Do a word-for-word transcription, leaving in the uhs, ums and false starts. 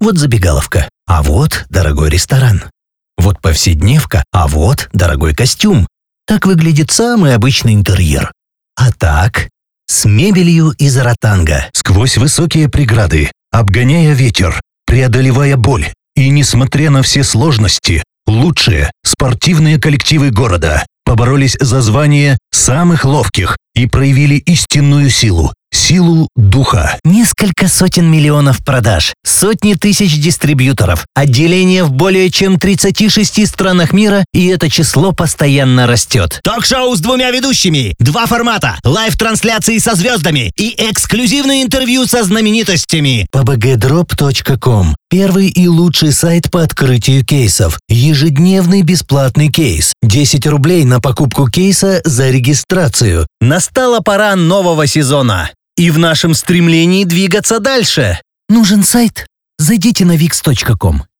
Вот забегаловка, а вот дорогой ресторан. Вот повседневка, а вот дорогой костюм. Так выглядит самый обычный интерьер. А так, с мебелью из ротанга. Сквозь высокие преграды, обгоняя ветер, преодолевая боль. И несмотря на все сложности, лучшие спортивные коллективы города поборолись за звание самых ловких и проявили истинную силу. Силу духа. Несколько сотен миллионов продаж, сотни тысяч дистрибьюторов, отделения в более чем тридцати шести странах мира, и это число постоянно растет. Ток-шоу с двумя ведущими, два формата, лайв-трансляции со звездами и эксклюзивные интервью со знаменитостями. пэ бэ гэ дроп точка ком – первый и лучший сайт по открытию кейсов. Ежедневный бесплатный кейс. десять рублей на покупку кейса за регистрацию. Настала пора нового сезона. И в нашем стремлении двигаться дальше. Нужен сайт? Зайдите на викс точка ком.